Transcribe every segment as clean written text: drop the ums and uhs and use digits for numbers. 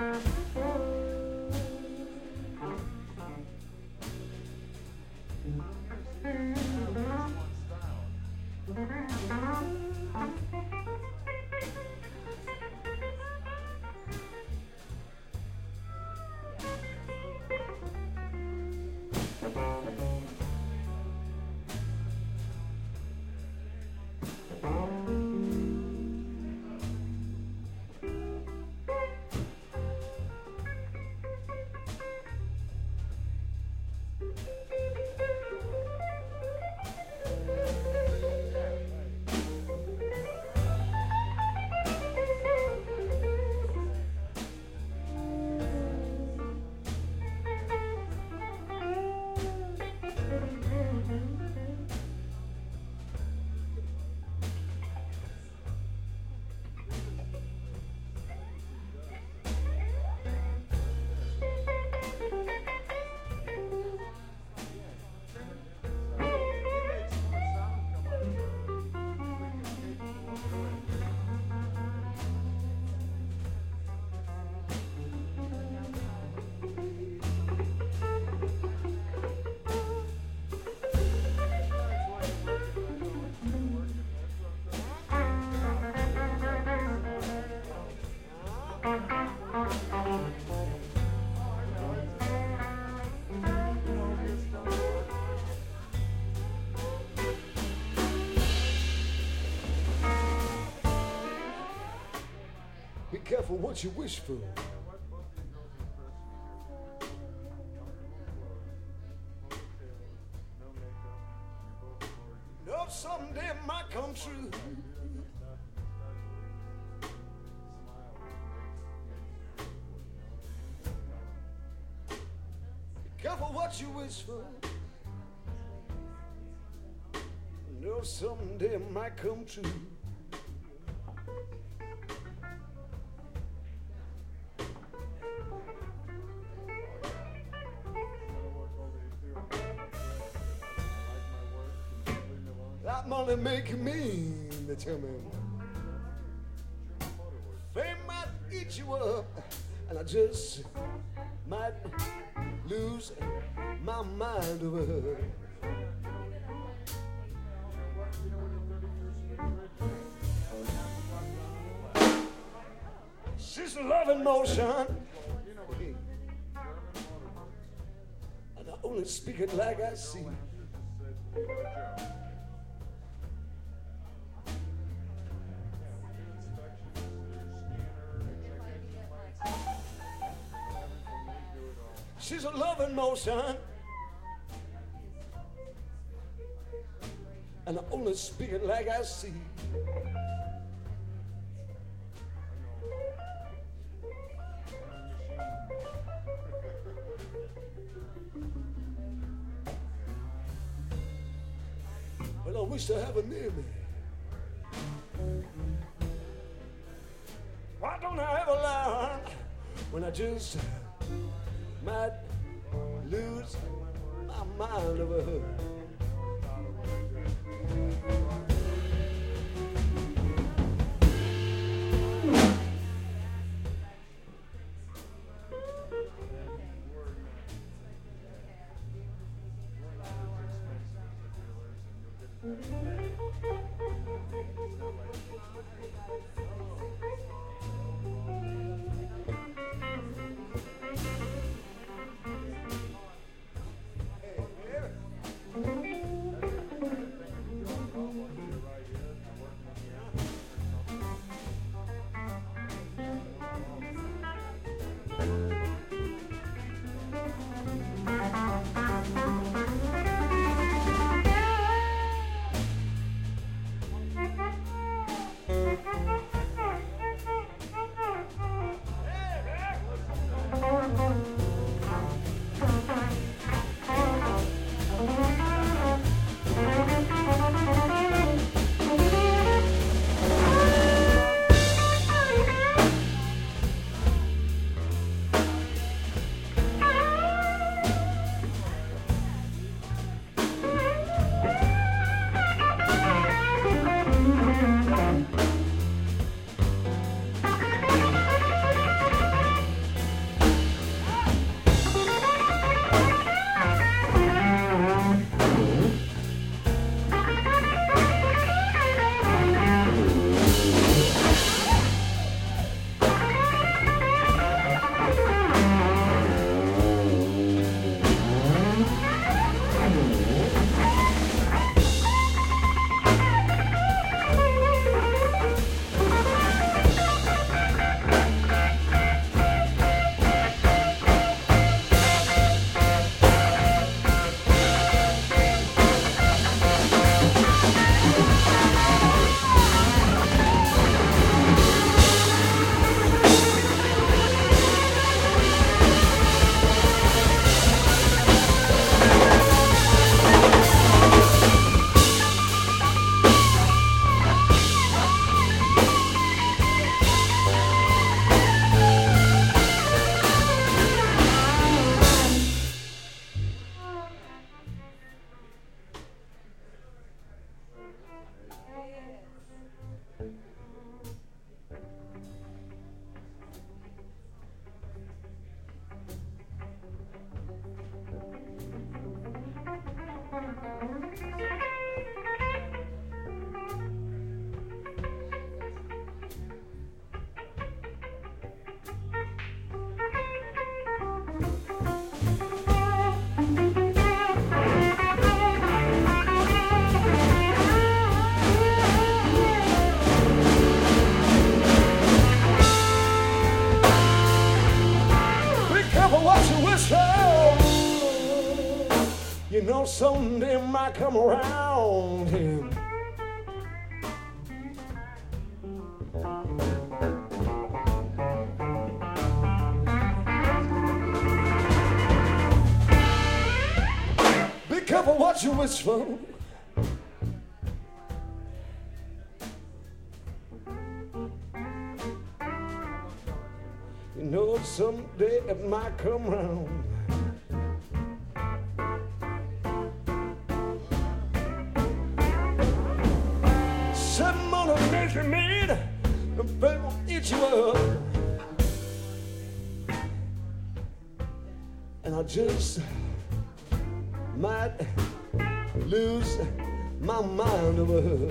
Be careful what you wish for. No, someday it might come true. Be careful what you wish for. No, someday it might come true. That money make me determined. Fame might eat you up, and I just might lose my mind over her. She's a love in motion, and I only speak it like I see. She's a love in motion, and I only speak it like I see. Well, I wish to have her near me. Why don't I ever learn when I just might lose my mind over her? someday might come around him. Be careful what you wish for. You know someday it might come round. Some other things you need, the baby will eat you up. And I just might lose my mind over her.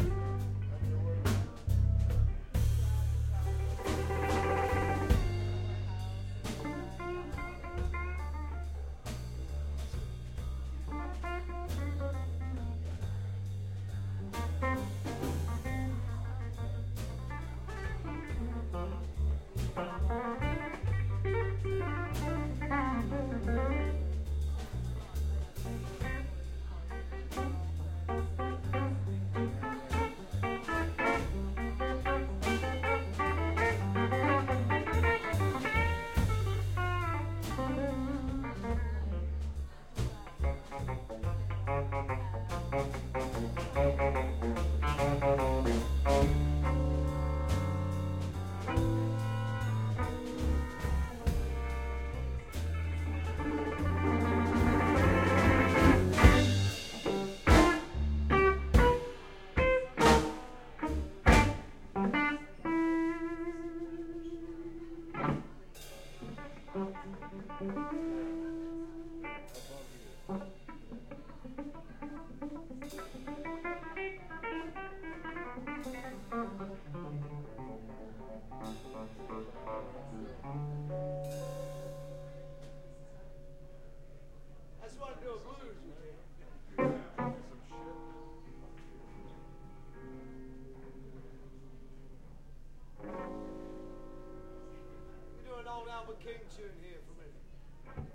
That's what I do a blues. We're doing an old Albert King tune here.